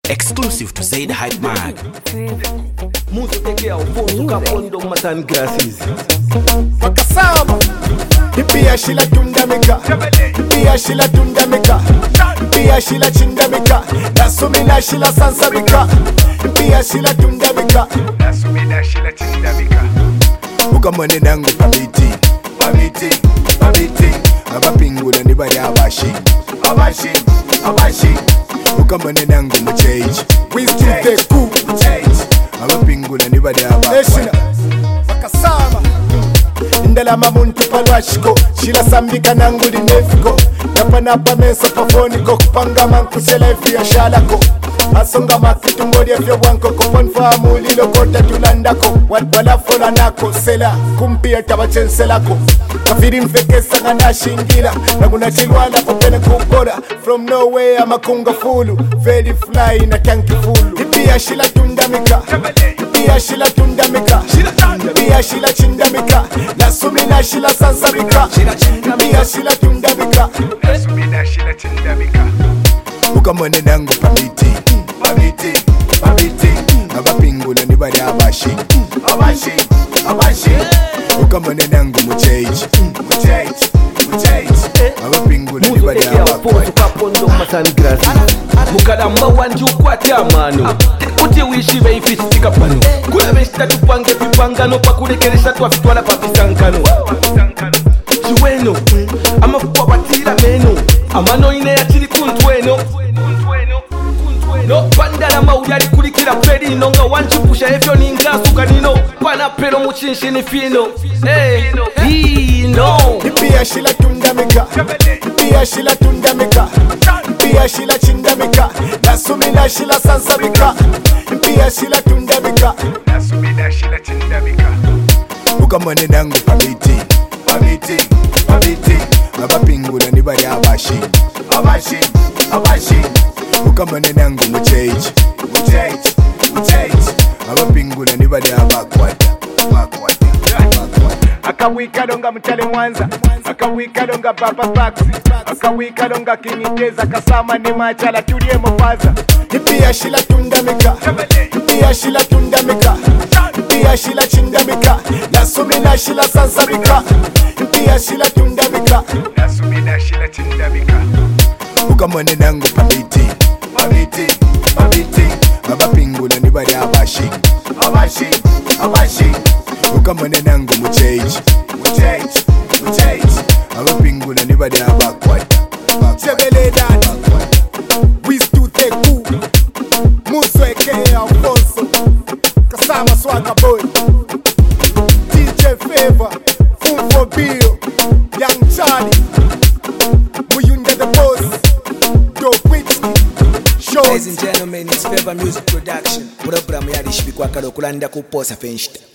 Exclusive to Zaid Hype Mag. Muso tekea ufonso kapondo matan grasses. Wakasama Pia shila tundamika Pia shila tundamika Pia shila chindamika Nasumina shila sansabika Pia shila tundamika Nasumina shila chindamika Ukamane nangu pamiti Pamiti, pamiti Abapingula nibari abashi Abashi, abashi Ukamane nangu mchange We still the cool change Abapingula nibari abashi Wakasama Ndala mamuntu palwashiko Shila sambika nanguli nefiko Napanapa meso pafoniko Kupanga manku selefi ya shalako Asonga makitu ngodi efyo wanko Kuponfa mulilo kota tulandako Wadbalafola nako Sela kumpia tabachenselako Kafiri mfekesa ngana shingila Naguna chilwala kupene kukola From nowhere amakunga fulu Very fly na tanki fulu Pia shila tundamika Pia shila tundamika Pia shila chindamika Nasumina shila sansabika Pia shila tundamika Nasumina shila chindamika Ukamane nangu pamiti Pamiti, pamiti Abapingula nibari abashi Abashi, abashi Ukamane nangu mchange Mchange, mchange Abapingula nibari abashi Kapondo matan grasses. Mukadamba wanji ukwati amano Kuti wishi beifistika pano Kuna beshita tupange pipangano Pakulekeresha tuafitwala papisankano Chiweno, amafupa batira meno Amano ine ya chili kuntweno No pandala mauyali kulikila pedi Nonga wanji pusha efyo ningasuka nino Pana pelo muchinshini fino Hino Pia shila tundamika Pia shila tundamika Pia shila chindamika Nasumina shila sansabika Pia shila tundamika Nasumina shila chindamika Ukamane nangu pamiti Pamiti, pamiti Abapingula nibari abashi Abashi, abashi Ukamane nangu mchange Mchange, mchange Abapingula nibari abakwata Bakwata, bakwata Akawika donga mchale Mwanza Akawika donga Papa Paxi Akawika donga Kiniteza Kasama ni machala tulie mafaza Pia shila tundamika Pia shila tundamika Pia shila chindamika Nasumina shila sansabika Pia shila tundamika Nasumina shila chindamika Ukamane nangu pamiti Pamiti, pamiti Abapingula nibari abashi Abashi, abashi Ukamane nangu mchange Mchange, mchange Abapingula nibari abakwata Chebele dad We still take cool Muso eke Alfonso Kasama Swagga Boy DJ Favor Fumfo Bill Young Charlie Muyunde the Boss Dope Witch Show Ladies and gentlemen, it's Favor Music Production. Programu yalishibikwa kalo kulanda kuposa fenshita.